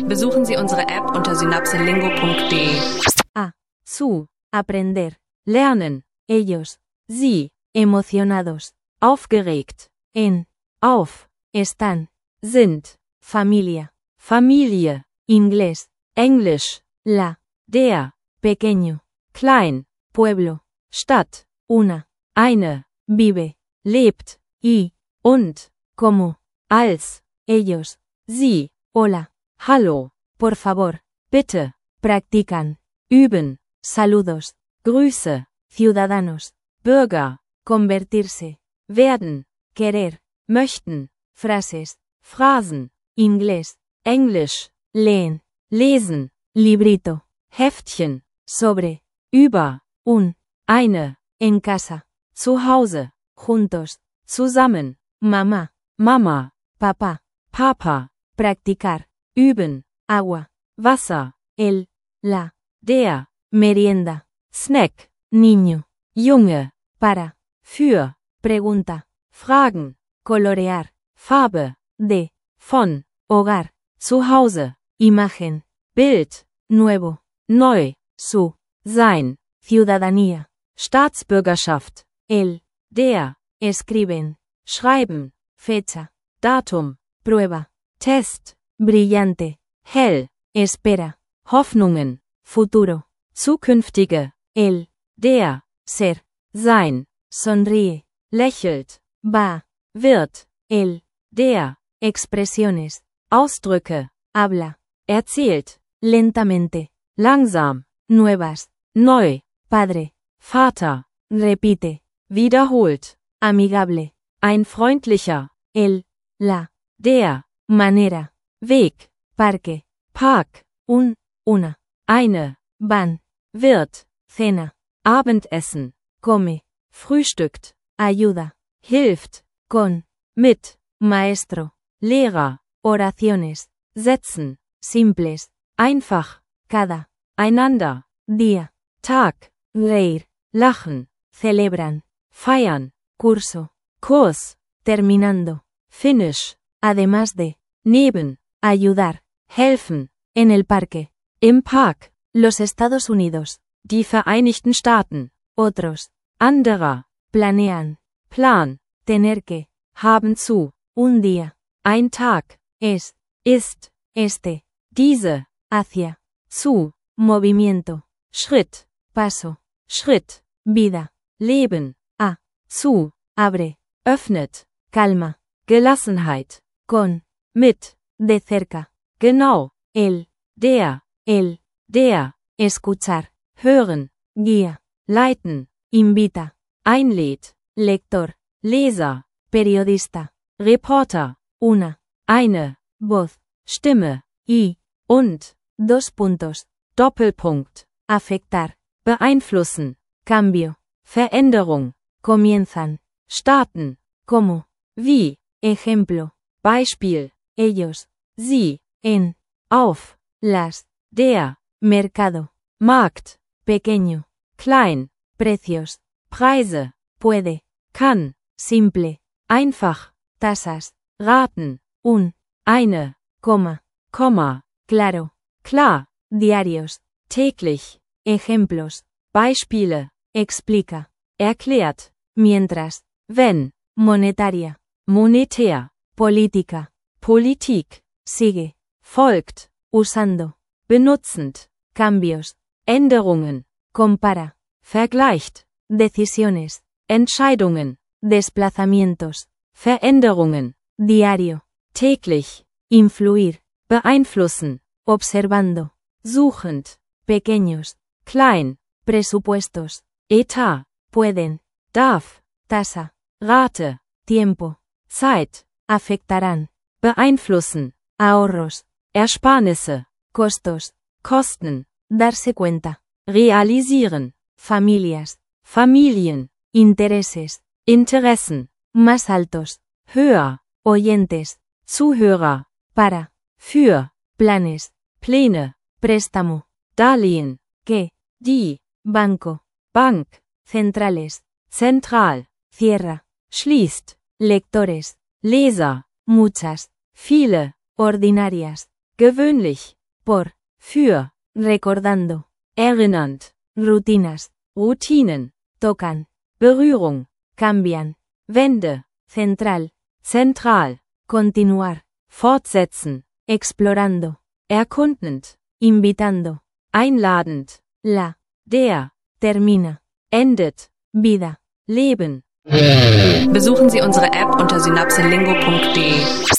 Besuchen Sie unsere App unter synapselingo.de. Su, aprender, lernen, ellos, sie, emocionados, aufgeregt, auf, están, sind, familia, Familie, inglés, Englisch, la, der, pequeño, klein, pueblo, Stadt, eine, vive, lebt, y, und, como, als, ellos, sie, hola, hallo, por favor, bitte, practican, üben, saludos, Grüße, ciudadanos, Bürger, convertirse, werden, querer, möchten, frases, Phrasen, inglés, Englisch, leen, lesen, librito, Heftchen, sobre, über, eine, en casa, zu Hause, juntos, zusammen, mamá, Mama, papá, Papa, practicar, üben, agua, Wasser, el, la, der, merienda, Snack, niño, Junge, para, für, pregunta, fragen, colorear, Farbe, de, von, hogar, zu Hause, Imagen, Bild, nuevo, neu, su, sein, ciudadanía, Staatsbürgerschaft, el, der, escriben, schreiben, fecha, Datum, prueba, Test, brillante, hell, espera, Hoffnungen, futuro, zukünftige, el, der, ser, sein, sonríe, lächelt, va, wird, el, der, expresiones, Ausdrücke, habla, erzählt, lentamente, langsam, nuevas, neu, padre, Vater, repite, wiederholt, amigable, ein freundlicher, el, la, der, manera, Weg, parque, Park, una, eine, van, wird, cena, Abendessen, come, frühstückt, ayuda, hilft, con, mit, maestro, Lehrer, oraciones, Sätzen, simples, einfach, cada, einander, día, Tag, reír, lachen, celebran, feiern, curso, Kurs, terminando, finish, además de, neben, ayudar, helfen, en el parque, im Park, los Estados Unidos, die Vereinigten Staaten, otros, anderer, planean, plan, tener que, haben zu, un día, ein Tag, es, ist, este, diese, hacia, zu, movimiento, Schritt, paso, Schritt, vida, Leben, zu, abre, öffnet, calma, Gelassenheit, con, mit, de cerca, genau, el, der, escuchar, hören, guía, leiten, invita, einlädt, lector, Leser, periodista, Reporter, eine, voz, Stimme, y, und, Doppelpunkt, afectar, beeinflussen, cambio, Veränderung, comienzan, starten, como, wie, ejemplo, Beispiel, ellos, sie, en, auf, las, der, mercado, Markt, pequeño, klein, precios, Preise, puede, kann, simple, einfach, tasas, raten, eine, Komma, claro, klar, diarios, täglich, ejemplos, Beispiele, explica, erklärt, mientras, wenn, monetaria, monetär, política, Politik, sigue, folgt, usando, benutzend, cambios, Änderungen, compara, vergleicht, decisiones, Entscheidungen, desplazamientos, Veränderungen, diario, täglich, influir, beeinflussen, observando, suchend, pequeños, klein, presupuestos, Etat, pueden, darf, tasa, Rate, tiempo, Zeit, afectarán, beeinflussen, ahorros, Ersparnisse, costos, Kosten, darse cuenta, realisieren, familias, Familien, intereses, Interessen, más altos, höher, oyentes, Zuhörer, para, für, planes, Pläne, préstamo, Darlehen, que, die, banco, Bank, centrales, zentral, cierra, schließt, lectores, Leser, muchas, viele, ordinarias, gewöhnlich, por, für, recordando, erinnernd, Rutinas, Routinen, tocan, Berührung, cambian, Wende, central, zentral, continuar, fortsetzen, explorando, erkundend, invitando, einladend, la, der, termina, endet, vida, Leben. Besuchen Sie unsere App unter synapselingo.de.